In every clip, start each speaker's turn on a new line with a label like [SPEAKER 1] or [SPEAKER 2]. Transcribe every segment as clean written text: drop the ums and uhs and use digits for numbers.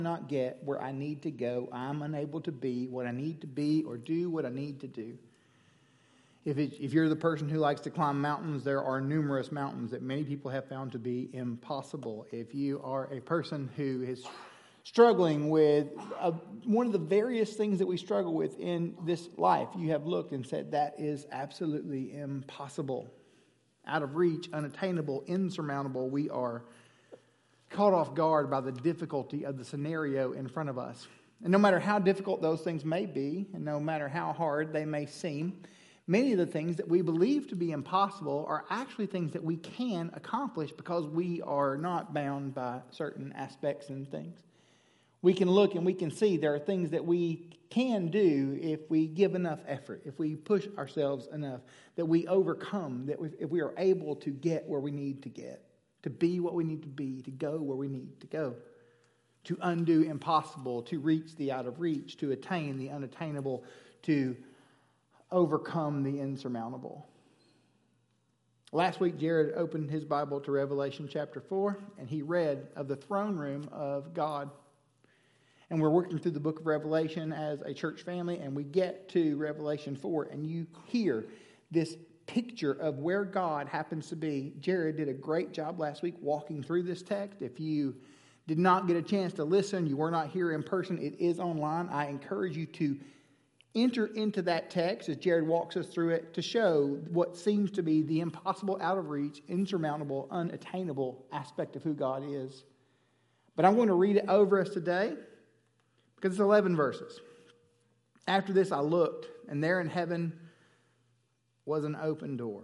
[SPEAKER 1] not get where I need to go. I'm unable to be what I need to be or do what I need to do. If you're the person who likes to climb mountains, there are numerous mountains that many people have found to be impossible. If you are a person who is struggling with one of the various things that we struggle with in this life, you have looked and said, that is absolutely impossible. Out of reach, unattainable, insurmountable. We are caught off guard by the difficulty of the scenario in front of us. And no matter how difficult those things may be, and no matter how hard they may seem, many of the things that we believe to be impossible are actually things that we can accomplish because we are not bound by certain aspects and things. We can look and we can see there are things that we can do if we give enough effort, if we push ourselves enough, that we overcome, if we are able to get where we need to get, to be what we need to be, to go where we need to go, to undo impossible, to reach the out of reach, to attain the unattainable, to overcome the insurmountable. Last week, Jared opened his Bible to Revelation chapter 4, and he read of the throne room of God. And we're working through the book of Revelation as a church family, and we get to Revelation 4, and you hear this picture of where God happens to be. Jared did a great job last week walking through this text. If you did not get a chance to listen, you were not here in person, it is online. I encourage you to enter into that text as Jared walks us through it to show what seems to be the impossible, out of reach, insurmountable, unattainable aspect of who God is. But I'm going to read it over us today because it's 11 verses. After this I looked, and there in heaven was an open door.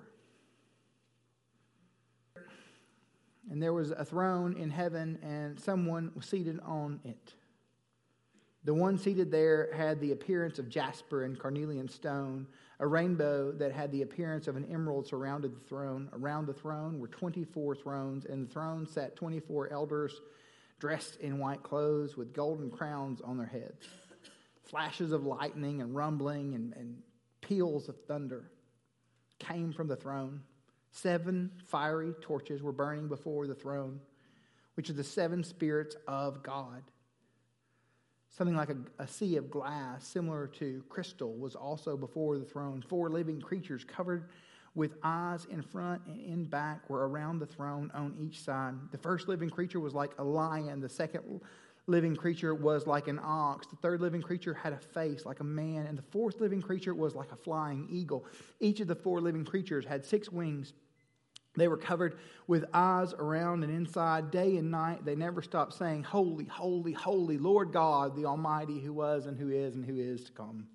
[SPEAKER 1] And there was a throne in heaven, and someone was seated on it. The one seated there had the appearance of jasper and carnelian stone. A rainbow that had the appearance of an emerald surrounded the throne. Around the throne were 24 thrones, and the throne sat 24 elders dressed in white clothes with golden crowns on their heads. Flashes of lightning and rumbling and peals of thunder came from the throne. 7 fiery torches were burning before the throne, which are the 7 spirits of God. Something like a sea of glass, similar to crystal, was also before the throne. 4 living creatures covered with eyes in front and in back were around the throne on each side. The first living creature was like a lion. The second living creature was like an ox. The third living creature had a face like a man. And the fourth living creature was like a flying eagle. Each of the 4 living creatures had 6 wings. They were covered with eyes around and inside. Day and night they never stopped saying, "Holy, holy, holy, Lord God, the Almighty, who was and who is to come."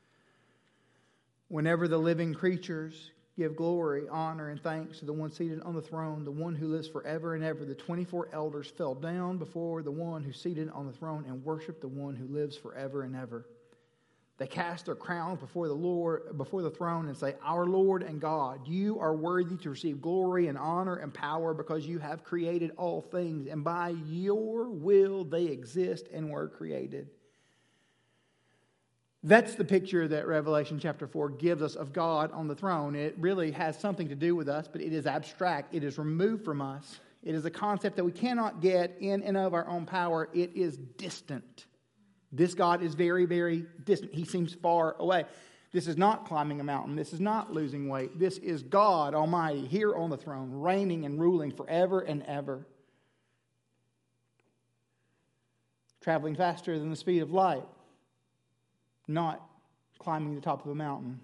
[SPEAKER 1] Whenever the living creatures give glory, honor, and thanks to the one seated on the throne, the one who lives forever and ever, the 24 elders fell down before the one who's seated on the throne and worshiped the one who lives forever and ever. They cast their crowns before the throne and say, "Our Lord and God, you are worthy to receive glory and honor and power because you have created all things, and by your will they exist and were created." That's the picture that Revelation chapter 4 gives us of God on the throne. It really has something to do with us, but it is abstract. It is removed from us. It is a concept that we cannot get in and of our own power. It is distant. This God is very, very distant. He seems far away. This is not climbing a mountain. This is not losing weight. This is God Almighty here on the throne, reigning and ruling forever and ever. Traveling faster than the speed of light. Not climbing the top of a mountain.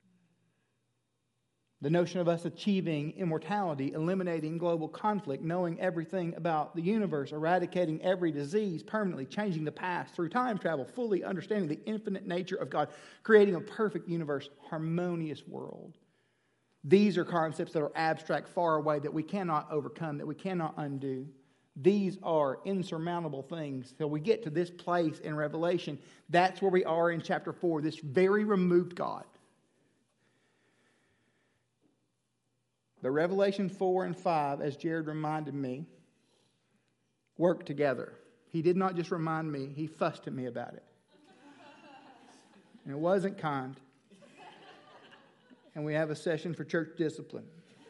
[SPEAKER 1] The notion of us achieving immortality, eliminating global conflict, knowing everything about the universe, eradicating every disease, permanently changing the past through time travel, fully understanding the infinite nature of God, creating a perfect universe, harmonious world. These are concepts that are abstract, far away, that we cannot overcome, that we cannot undo. These are insurmountable things. So we get to this place in Revelation. That's where we are in chapter 4, this very removed God. But Revelation 4 and 5, as Jared reminded me, work together. He did not just remind me, he fussed at me about it. And it wasn't kind. And we have a session for church discipline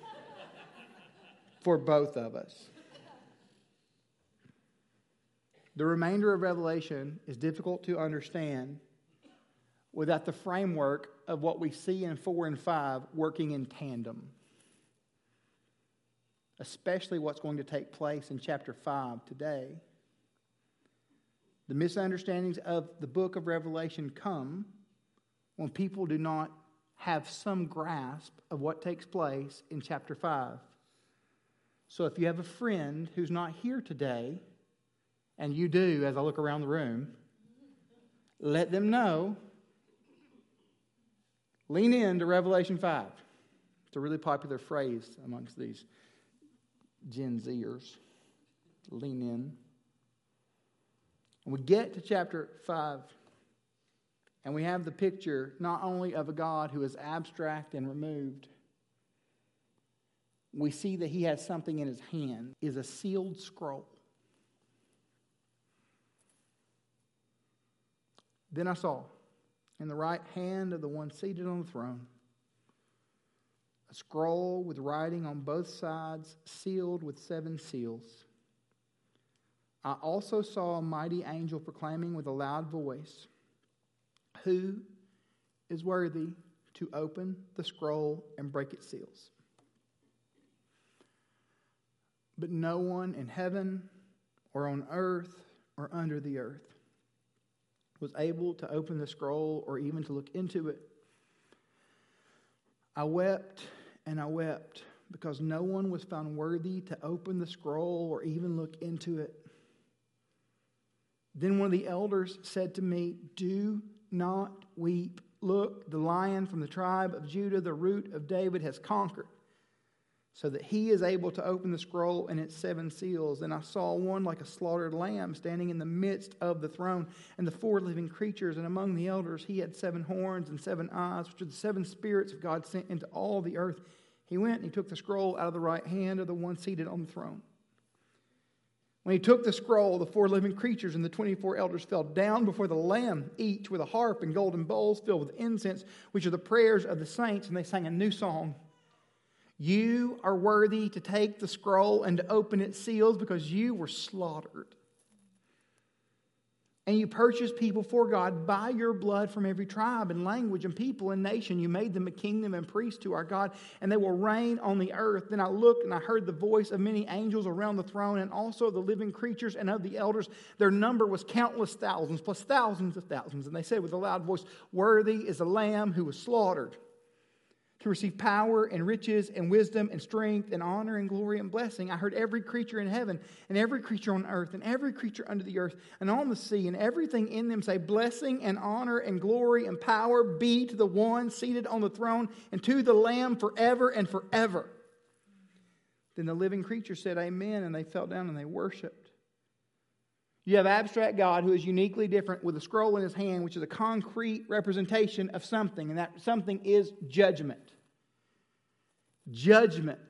[SPEAKER 1] for both of us. The remainder of Revelation is difficult to understand without the framework of what we see in 4 and 5 working in tandem. Especially what's going to take place in chapter 5 today. The misunderstandings of the book of Revelation come when people do not have some grasp of what takes place in chapter 5. So if you have a friend who's not here today, and you do as I look around the room, let them know. Lean in to Revelation 5. It's a really popular phrase amongst these Gen Zers. Lean in. And we get to chapter 5, and we have the picture not only of a God who is abstract and removed. We see that he has something in his hand, is a sealed scroll. Then I saw in the right hand of the one seated on the throne a scroll with writing on both sides, sealed with 7 seals. I also saw a mighty angel proclaiming with a loud voice, "Who is worthy to open the scroll and break its seals?" But no one in heaven or on earth or under the earth was able to open the scroll or even to look into it. I wept and I wept because no one was found worthy to open the scroll or even look into it. Then one of the elders said to me, "Do not weep. Look, the Lion from the tribe of Judah, the Root of David, has conquered, so that he is able to open the scroll and its 7 seals." And I saw one like a slaughtered lamb standing in the midst of the throne and the 4 living creatures. And among the elders he had 7 horns and 7 eyes, which are the 7 spirits of God sent into all the earth. He went and he took the scroll out of the right hand of the one seated on the throne. When he took the scroll, the 4 living creatures and the 24 elders fell down before the Lamb, each with a harp and golden bowls filled with incense, which are the prayers of the saints. And they sang a new song. "You are worthy to take the scroll and to open its seals, because you were slaughtered. And you purchased people for God by your blood from every tribe and language and people and nation. You made them a kingdom and priests to our God, and they will reign on the earth." Then I looked and I heard the voice of many angels around the throne, and also the living creatures and of the elders. Their number was countless thousands, plus thousands of thousands. And they said with a loud voice, "Worthy is the Lamb who was slaughtered to receive power and riches and wisdom and strength and honor and glory and blessing." I heard every creature in heaven and every creature on earth and every creature under the earth and on the sea and everything in them say, "Blessing and honor and glory and power be to the one seated on the throne and to the Lamb forever and forever." Then the living creatures said, "Amen," and they fell down and they worshiped. You have abstract God who is uniquely different with a scroll in his hand, which is a concrete representation of something, and that something is judgment. Judgment.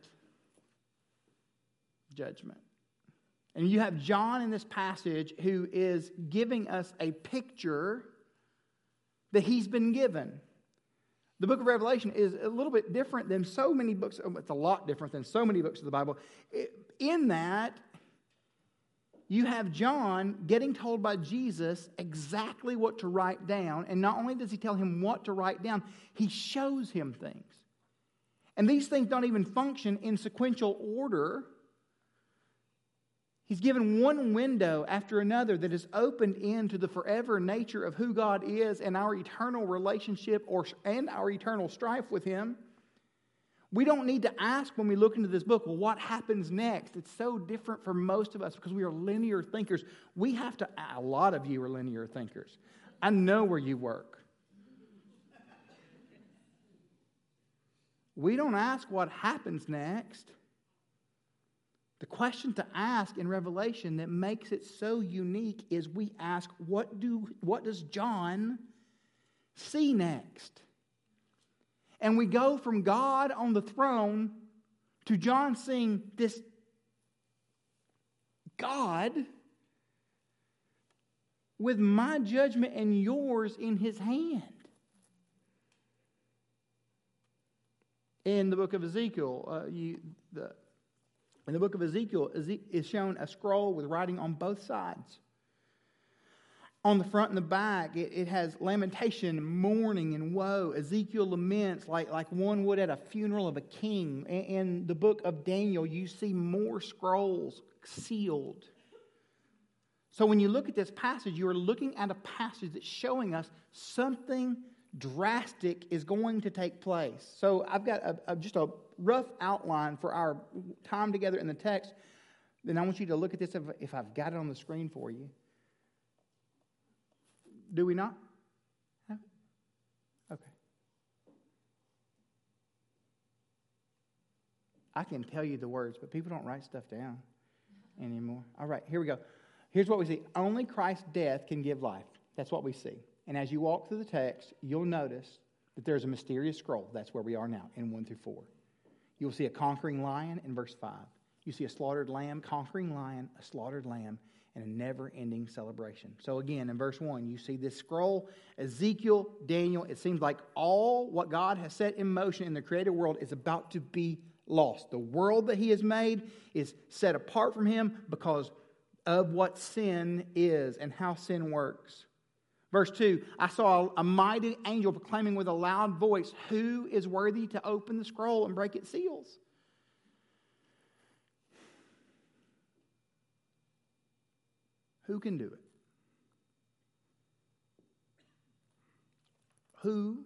[SPEAKER 1] Judgment. And you have John in this passage who is giving us a picture that he's been given. The book of Revelation is a little bit different than so many books. It's a lot different than so many books of the Bible. In that, you have John getting told by Jesus exactly what to write down. And not only does he tell him what to write down, he shows him things. And these things don't even function in sequential order. He's given one window after another that is opened into the forever nature of who God is and our eternal relationship and our eternal strife with him. We don't need to ask when we look into this book, well, what happens next? It's so different for most of us because we are linear thinkers. A lot of you are linear thinkers. I know where you work. We don't ask what happens next. The question to ask in Revelation that makes it so unique is we ask, what does John see next? And we go from God on the throne to John seeing this God with my judgment and yours in his hand. In the book of Ezekiel, is shown a scroll with writing on both sides. On the front and the back, it has lamentation, mourning, and woe. Ezekiel laments like one would at a funeral of a king. In the book of Daniel, you see more scrolls sealed. So when you look at this passage, you're looking at a passage that's showing us something drastic is going to take place. So I've got just a rough outline for our time together in the text. Then I want you to look at this if I've got it on the screen for you. Do we not? Okay. I can tell you the words, but people don't write stuff down anymore. All right, here we go. Here's what we see. Only Christ's death can give life. That's what we see. And as you walk through the text, you'll notice that there's a mysterious scroll. That's where we are now in 1 through 4. You'll see a conquering lion in verse 5. You see a slaughtered lamb, conquering lion, a slaughtered lamb, and a never-ending celebration. So again, in verse 1, you see this scroll, Ezekiel, Daniel. It seems like all what God has set in motion in the created world is about to be lost. The world that He has made is set apart from Him because of what sin is and how sin works. Verse 2, I saw a mighty angel proclaiming with a loud voice, "Who is worthy to open the scroll and break its seals?" Who can do it? Who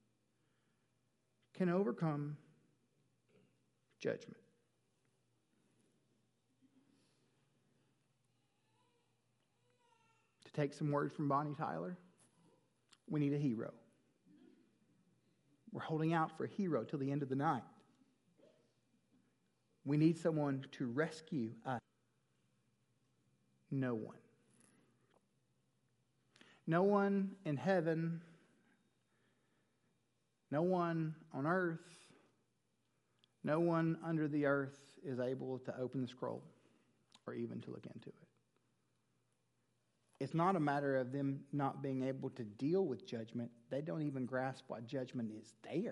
[SPEAKER 1] can overcome judgment? To take some words from Bonnie Tyler, we need a hero. We're holding out for a hero till the end of the night. We need someone to rescue us. No one. No one in heaven, no one on earth, no one under the earth is able to open the scroll or even to look into it. It's not a matter of them not being able to deal with judgment. They don't even grasp why judgment is there.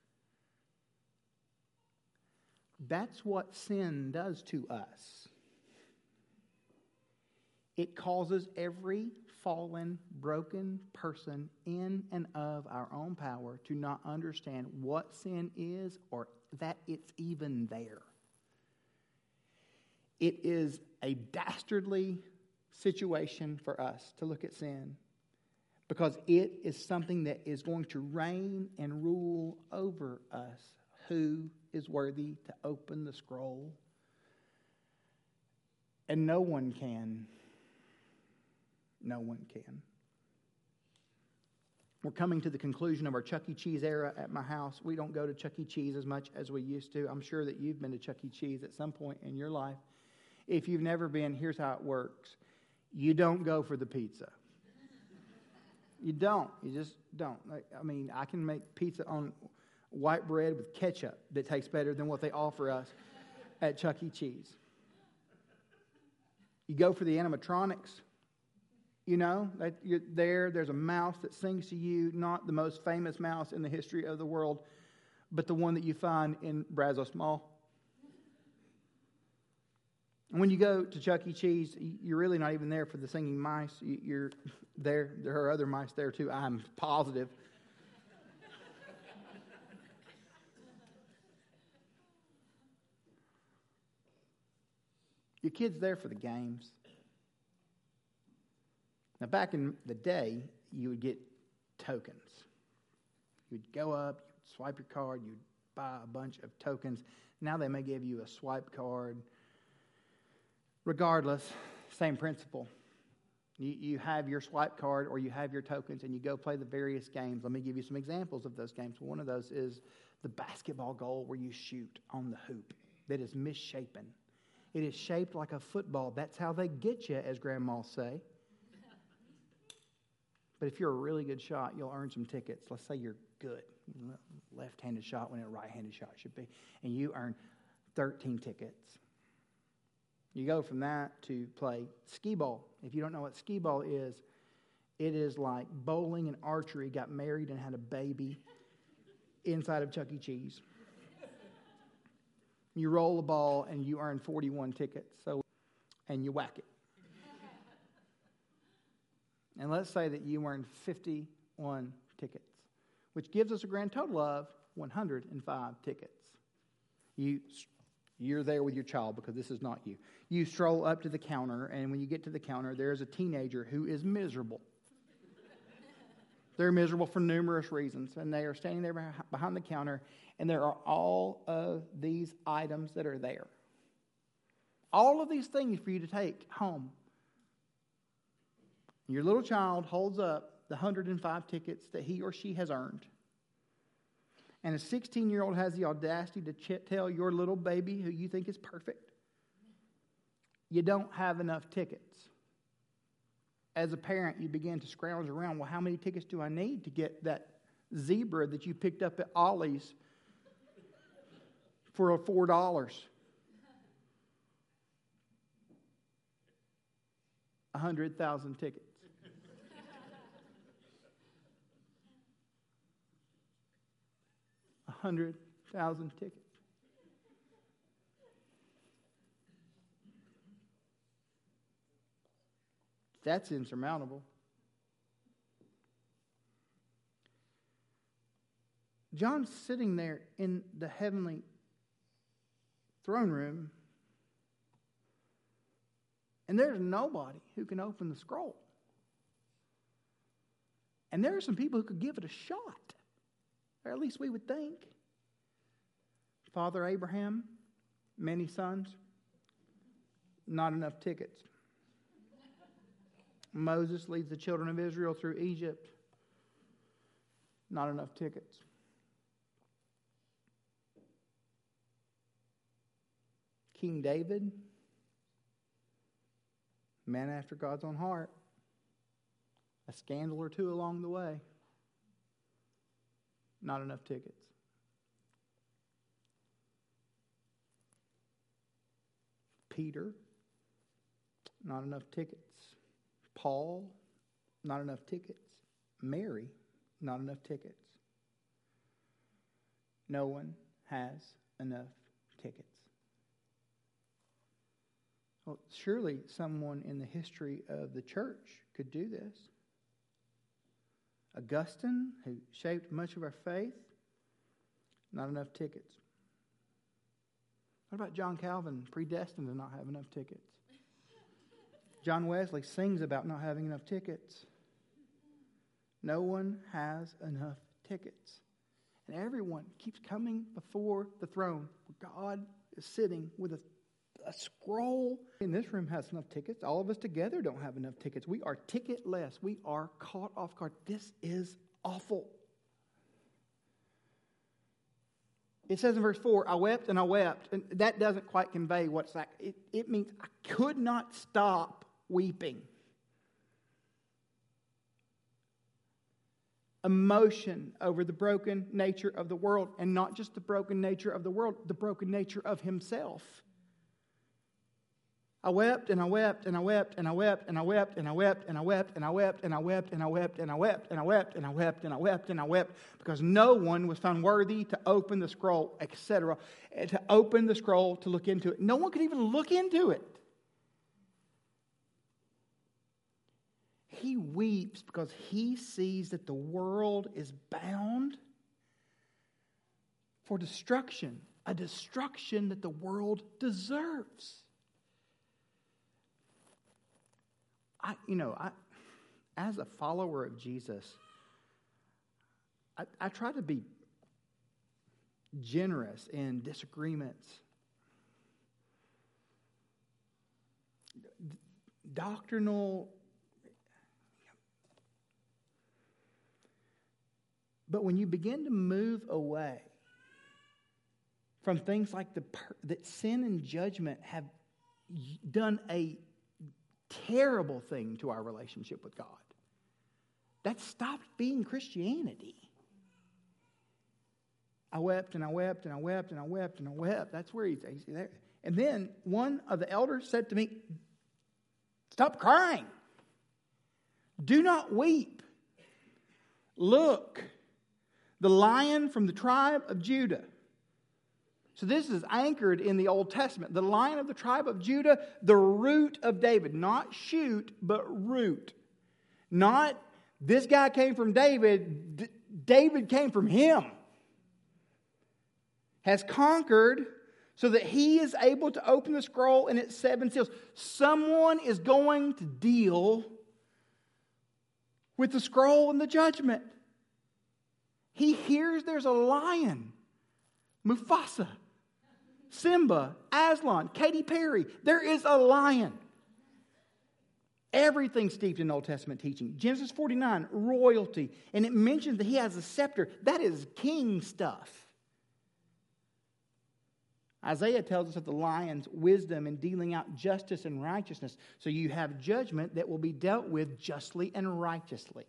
[SPEAKER 1] That's what sin does to us. It causes every fallen, broken person in and of our own power to not understand what sin is or that it's even there. It is a dastardly situation for us to look at sin because it is something that is going to reign and rule over us. Who is worthy to open the scroll? And no one can. No one can. We're coming to the conclusion of our Chuck E. Cheese era at my house. We don't go to Chuck E. Cheese as much as we used to. I'm sure that you've been to Chuck E. Cheese at some point in your life. If you've never been, here's how it works. You don't go for the pizza. You don't. You just don't. I mean, I can make pizza on white bread with ketchup that tastes better than what they offer us at Chuck E. Cheese. You go for the animatronics. You know, that you're there's a mouse that sings to you, not the most famous mouse in the history of the world, but the one that you find in Brazos Mall. And when you go to Chuck E. Cheese, you're really not even there for the singing mice. You're there. There are other mice there too, I'm positive. Your kid's there for the games. Now, back in the day, you would get tokens. You'd go up, you'd swipe your card, you'd buy a bunch of tokens. Now they may give you a swipe card. Regardless, same principle. You have your swipe card or you have your tokens and you go play the various games. Let me give you some examples of those games. One of those is the basketball goal where you shoot on the hoop that is misshapen. It is shaped like a football. That's how they get you, as grandmas say. But if you're a really good shot, you'll earn some tickets. Let's say you're good. Left-handed shot when a right-handed shot should be. And you earn 13 tickets. You go from that to play skee ball. If you don't know what skee ball is, it is like bowling and archery got married and had a baby inside of Chuck E. Cheese. You roll a ball and you earn 41 tickets. And you whack it. And let's say that you earned 51 tickets, which gives us a grand total of 105 tickets. You're there with your child because this is not you. You stroll up to the counter, and when you get to the counter, there's a teenager who is miserable. They're miserable for numerous reasons, and they are standing there behind the counter, and there are all of these items that are there. All of these things for you to take home. Your little child holds up the 105 tickets that he or she has earned. And a 16-year-old has the audacity to tell your little baby, who you think is perfect, you don't have enough tickets. As a parent, you begin to scrounge around, well, how many tickets do I need to get that zebra that you picked up at Ollie's for $4? 100,000 tickets. $100,000 tickets. That's insurmountable. John's sitting there in the heavenly throne room, and there's nobody who can open the scroll. And there are some people who could give it a shot, or at least we would think. Father Abraham, many sons, not enough tickets. Moses leads the children of Israel through Egypt. Not enough tickets. King David, man after God's own heart. A scandal or two along the way. Not enough tickets. Peter, not enough tickets. Paul, not enough tickets. Mary, not enough tickets. No one has enough tickets. Well, surely someone in the history of the church could do this. Augustine, who shaped much of our faith, not enough tickets. What about John Calvin, predestined to not have enough tickets? John Wesley sings about not having enough tickets. No one has enough tickets. And everyone keeps coming before the throne where God is sitting with a scroll. In this room has enough tickets. All of us together don't have enough tickets. We are ticketless. We are caught off guard. This is awful. It says in verse 4, I wept and I wept. And that doesn't quite convey what's like. It means I could not stop weeping. Emotion over the broken nature of the world. And not just the broken nature of the world, the broken nature of himself. I wept and I wept and I wept and I wept and I wept and I wept and I wept and I wept and I wept and I wept and I wept and I wept and I wept and I wept and I wept because no one was found worthy to open the scroll, etc. To open the scroll to look into it. No one could even look into it. He weeps because he sees that the world is bound for destruction, a destruction that the world deserves. As a follower of Jesus, I try to be generous in disagreements. Doctrinal. But when you begin to move away from things like that sin and judgment have done a terrible thing to our relationship with God, that stopped being Christianity. I wept and I wept and I wept and I wept and I wept. That's where he's there. And then one of the elders said to me, stop crying. Do not weep. Look, the Lion from the tribe of Judah. So this is anchored in the Old Testament. The Lion of the tribe of Judah, the root of David. Not shoot, but root. Not this guy came from David. David came from him. Has conquered so that he is able to open the scroll and its 7 seals. Someone is going to deal with the scroll and the judgment. He hears there's a lion. Mufasa, Simba, Aslan, Katy Perry. There is a lion. Everything steeped in Old Testament teaching. Genesis 49, royalty. And it mentions that he has a scepter. That is king stuff. Isaiah tells us of the lion's wisdom in dealing out justice and righteousness. So you have judgment that will be dealt with justly and righteously.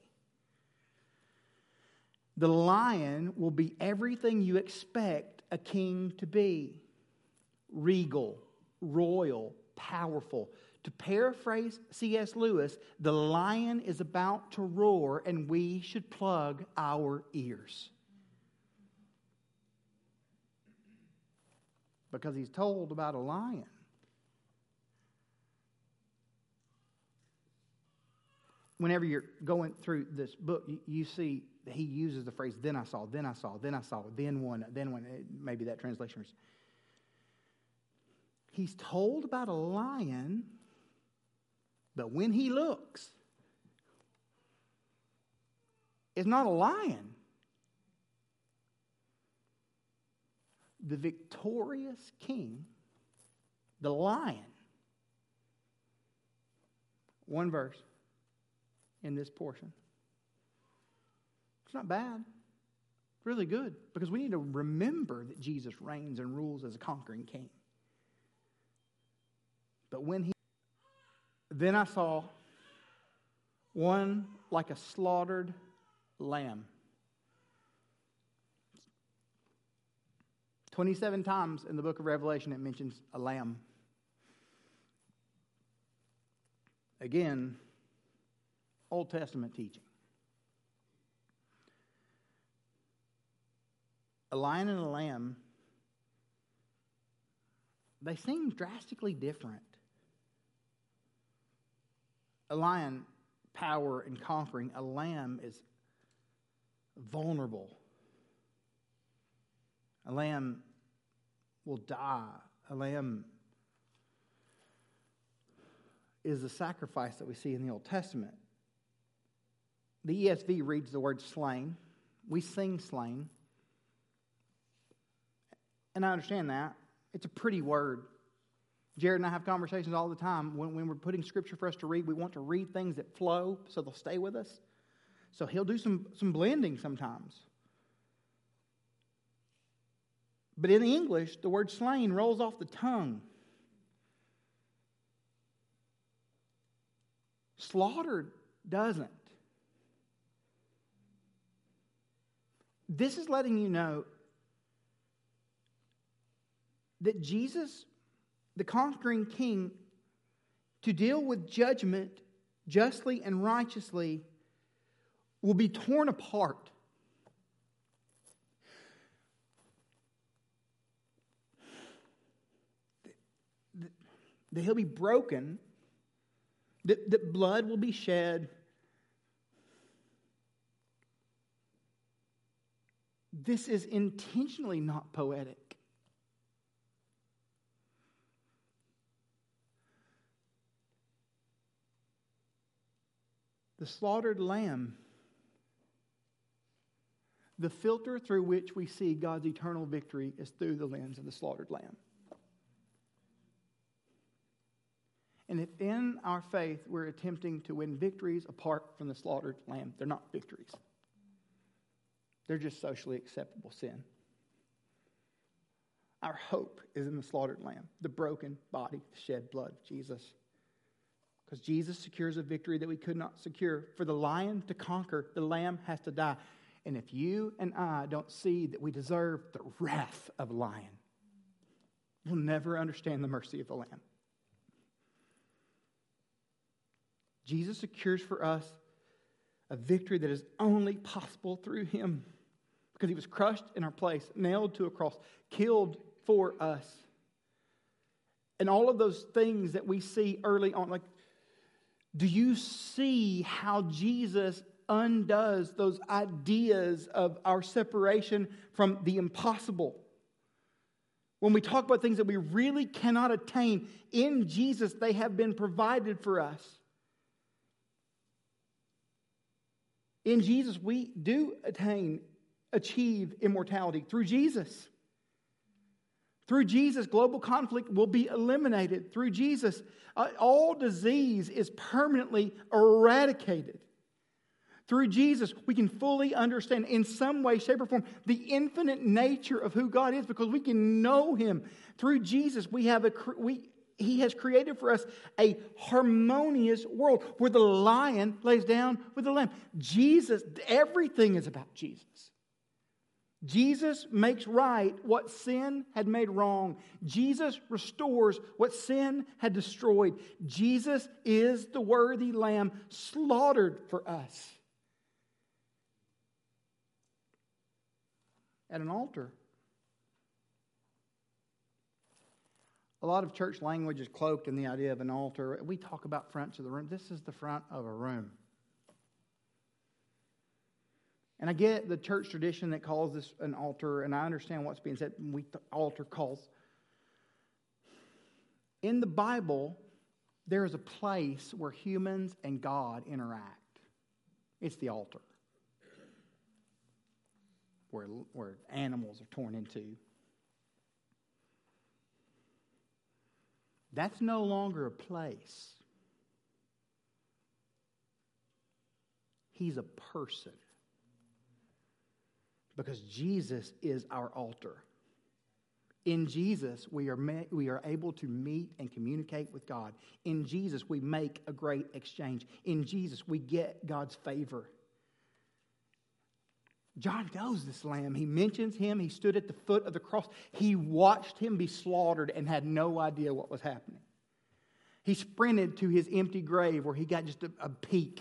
[SPEAKER 1] The lion will be everything you expect a king to be. Regal, royal, powerful. To paraphrase C.S. Lewis, the lion is about to roar and we should plug our ears. Because he's told about a lion. Whenever you're going through this book, you see that he uses the phrase, then I saw, then I saw, then I saw, then one. Maybe that translation is. He's told about a lion, but when he looks, it's not a lion. The victorious king, the lion. One verse in this portion. It's not bad. It's really good because we need to remember that Jesus reigns and rules as a conquering king. But then I saw one like a slaughtered lamb. 27 times in the book of Revelation it mentions a lamb. Again, Old Testament teaching. A lion and a lamb, they seem drastically different. A lion, power and conquering. A lamb is vulnerable. A lamb will die. A lamb is the sacrifice that we see in the Old Testament. The ESV reads the word slain. We sing slain. And I understand that. It's a pretty word. Jared and I have conversations all the time. When we're putting scripture for us to read, we want to read things that flow so they'll stay with us. So he'll do some blending sometimes. But in the English, the word slain rolls off the tongue. Slaughtered doesn't. This is letting you know that Jesus, the conquering king, to deal with judgment justly and righteously, will be torn apart. That he'll be broken, that blood will be shed. This is intentionally not poetic. The slaughtered lamb, the filter through which we see God's eternal victory is through the lens of the slaughtered lamb. And if in our faith we're attempting to win victories apart from the slaughtered lamb, they're not victories. They're just socially acceptable sin. Our hope is in the slaughtered lamb, the broken body, the shed blood of Jesus. Because Jesus secures a victory that we could not secure. For the lion to conquer, the lamb has to die. And if you and I don't see that we deserve the wrath of a lion, we'll never understand the mercy of the lamb. Jesus secures for us a victory that is only possible through him. Because he was crushed in our place, nailed to a cross, killed for us. And all of those things that we see early on, like Do you see how Jesus undoes those ideas of our separation from the impossible? When we talk about things that we really cannot attain, in Jesus they have been provided for us. In Jesus we do achieve immortality through Jesus. Through Jesus, global conflict will be eliminated. Through Jesus, all disease is permanently eradicated. Through Jesus, we can fully understand in some way, shape, or form the infinite nature of who God is because we can know Him. Through Jesus, He has created for us a harmonious world where the lion lays down with the lamb. Jesus, everything is about Jesus. Jesus makes right what sin had made wrong. Jesus restores what sin had destroyed. Jesus is the worthy lamb slaughtered for us. At an altar. A lot of church language is cloaked in the idea of an altar. We talk about fronts of the room. This is the front of a room. And I get the church tradition that calls this an altar, and I understand what's being said. Altar calls. In the Bible, there is a place where humans and God interact. It's the altar. Where animals are torn into. That's no longer a place. He's a person. Because Jesus is our altar. In Jesus, we are able to meet and communicate with God. In Jesus, we make a great exchange. In Jesus, we get God's favor. John knows this lamb. He mentions him. He stood at the foot of the cross. He watched him be slaughtered and had no idea what was happening. He sprinted to his empty grave where he got just a peek.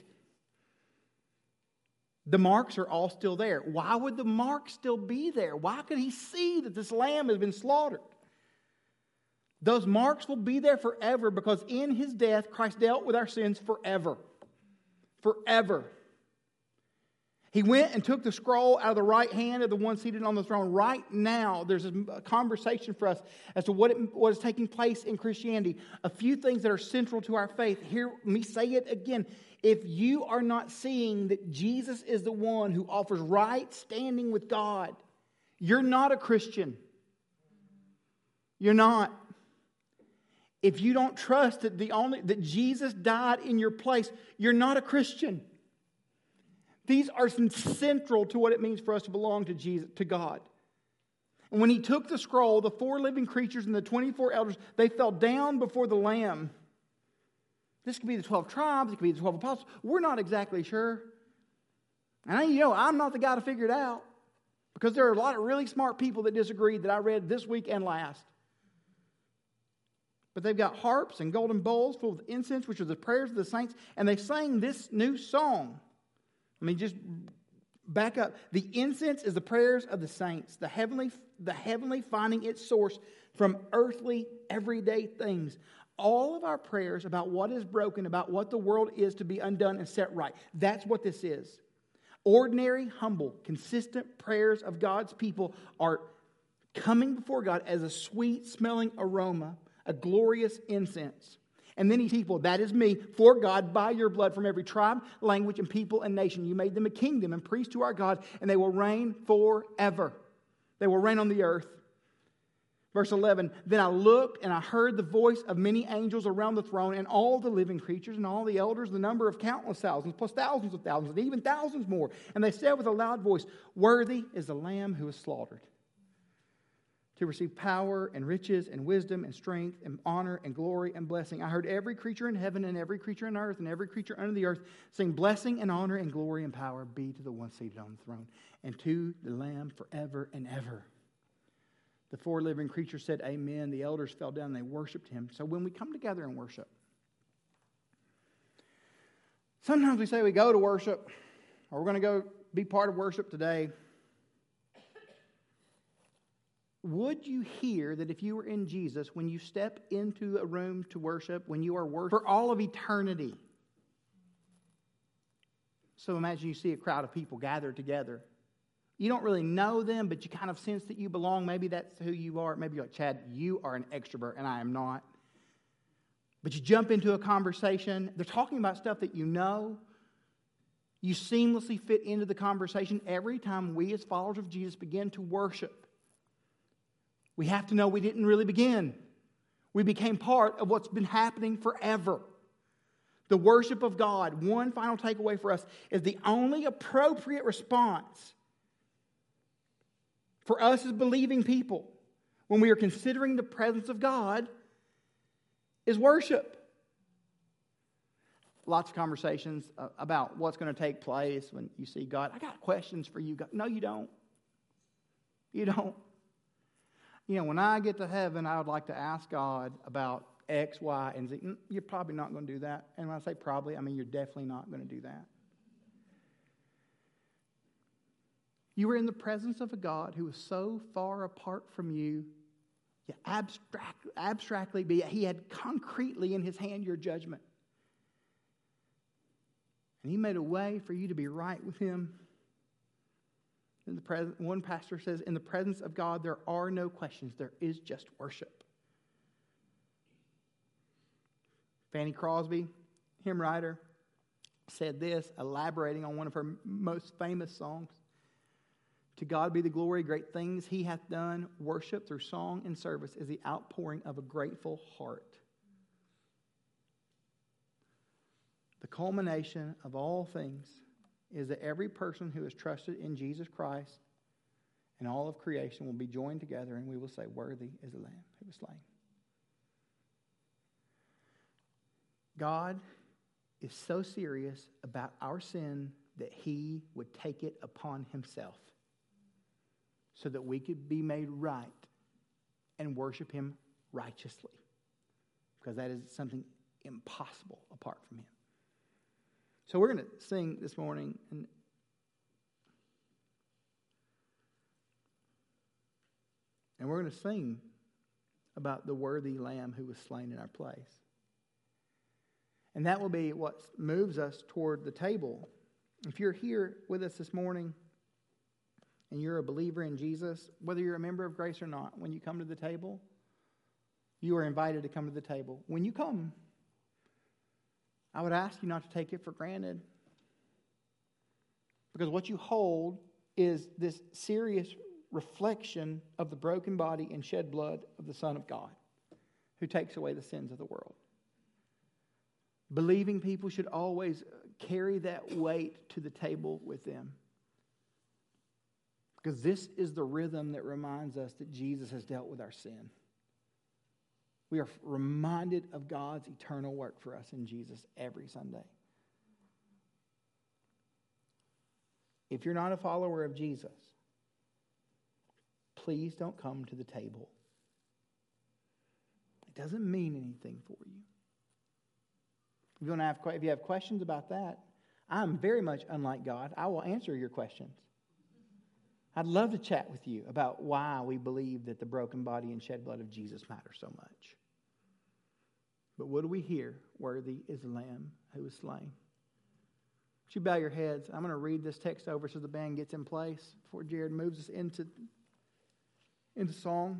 [SPEAKER 1] The marks are all still there. Why would the marks still be there? Why could he see that this lamb has been slaughtered? Those marks will be there forever because in his death, Christ dealt with our sins forever. Forever. He went and took the scroll out of the right hand of the one seated on the throne. Right now, there's a conversation for us as to what is taking place in Christianity. A few things that are central to our faith. Hear me say it again. If you are not seeing that Jesus is the one who offers right standing with God, you're not a Christian. You're not. If you don't trust that Jesus died in your place, you're not a Christian. These are central to what it means for us to belong to Jesus, to God. And when he took the scroll, the 4 living creatures and the 24 elders, they fell down before the Lamb. This could be the 12 tribes, it could be the 12 apostles. We're not exactly sure. And I'm not the guy to figure it out. Because there are a lot of really smart people that disagree that I read this week and last. But they've got harps and golden bowls full of incense, which are the prayers of the saints. And they sang this new song. Just back up. The incense is the prayers of the saints. The heavenly finding its source from earthly, everyday things. All of our prayers about what is broken, about what the world is to be undone and set right. That's what this is. Ordinary, humble, consistent prayers of God's people are coming before God as a sweet-smelling aroma, a glorious incense. And then he says, well, that is me, for God, by your blood, from every tribe, language, and people and nation. You made them a kingdom and priests to our God, and they will reign forever. They will reign on the earth. Verse 11, then I looked and I heard the voice of many angels around the throne and all the living creatures and all the elders, the number of countless thousands, plus thousands of thousands, and even thousands more. And they said with a loud voice, worthy is the Lamb who was slaughtered to receive power and riches and wisdom and strength and honor and glory and blessing. I heard every creature in heaven and every creature on earth and every creature under the earth saying, blessing and honor and glory and power be to the one seated on the throne and to the Lamb forever and ever. The 4 living creatures said, amen. The elders fell down and they worshiped him. So when we come together and worship, sometimes we say we go to worship, or we're going to go be part of worship today. Would you hear that if you were in Jesus, when you step into a room to worship, when you are worshiping for all of eternity, So imagine you see a crowd of people gathered together. You don't really know them, but you kind of sense that you belong. Maybe that's who you are. Maybe you're like, Chad, you are an extrovert, and I am not. But you jump into a conversation. They're talking about stuff that you know. You seamlessly fit into the conversation every time we as followers of Jesus begin to worship. We have to know we didn't really begin. We became part of what's been happening forever. The worship of God, one final takeaway for us, is the only appropriate response for us as believing people when we are considering the presence of God is worship. Lots of conversations about what's going to take place when you see God. I got questions for you, God. No, you don't. You don't. You know, when I get to heaven, I would like to ask God about X, Y, and Z. You're probably not going to do that. And when I say probably, I mean you're definitely not going to do that. You were in the presence of a God who was so far apart from you, abstractly, but he had concretely in his hand your judgment. And he made a way for you to be right with him. One pastor says, in the presence of God, there are no questions. There is just worship. Fanny Crosby, hymn writer, said this, elaborating on one of her most famous songs. To God be the glory, great things he hath done. Worship through song and service is the outpouring of a grateful heart. The culmination of all things is that every person who has trusted in Jesus Christ and all of creation will be joined together and we will say, worthy is the Lamb who was slain. God is so serious about our sin that he would take it upon himself so that we could be made right and worship him righteously. Because that is something impossible apart from him. So we're going to sing this morning. And we're going to sing about the worthy Lamb who was slain in our place. And that will be what moves us toward the table. If you're here with us this morning and you're a believer in Jesus, whether you're a member of Grace or not, when you come to the table, you are invited to come to the table. When you come, I would ask you not to take it for granted. Because what you hold is this serious reflection of the broken body and shed blood of the Son of God, who takes away the sins of the world. Believing people should always carry that weight to the table with them. Because this is the rhythm that reminds us that Jesus has dealt with our sin. We are reminded of God's eternal work for us in Jesus every Sunday. If you're not a follower of Jesus, please don't come to the table. It doesn't mean anything for you. If you have questions about that, I'm very much unlike God. I will answer your questions. I'd love to chat with you about why we believe that the broken body and shed blood of Jesus matter so much. But what do we hear? Worthy is the Lamb who was slain. Would you bow your heads? I'm going to read this text over so the band gets in place before Jared moves us into song.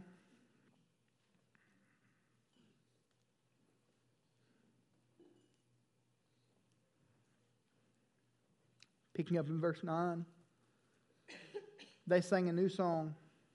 [SPEAKER 1] Picking up in verse 9, they sang a new song.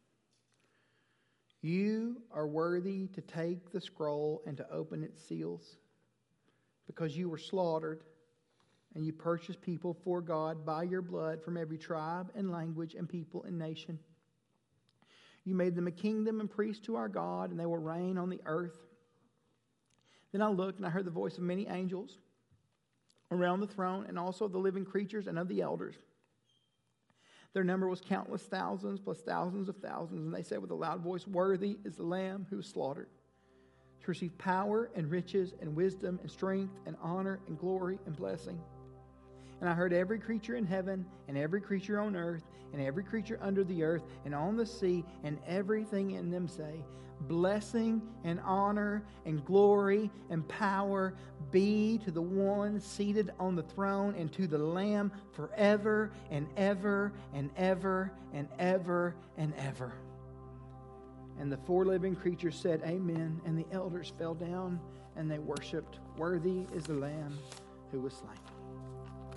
[SPEAKER 1] You are worthy to take the scroll and to open its seals, because you were slaughtered and you purchased people for God by your blood from every tribe and language and people and nation. You made them a kingdom and priests to our God, and they will reign on the earth. Then I looked and I heard the voice of many angels around the throne, and also of the living creatures and of the elders. Their number was countless thousands plus thousands of thousands, and they said with a loud voice, worthy is the Lamb who was slaughtered to receive power and riches and wisdom and strength and honor and glory and blessing. And I heard every creature in heaven, and every creature on earth, and every creature under the earth, and on the sea, and everything in them say, blessing and honor and glory and power be to the one seated on the throne and to the Lamb forever and ever and ever and ever and ever. And the four living creatures said, Amen. And the elders fell down and they worshipped. Worthy is the Lamb who was slain.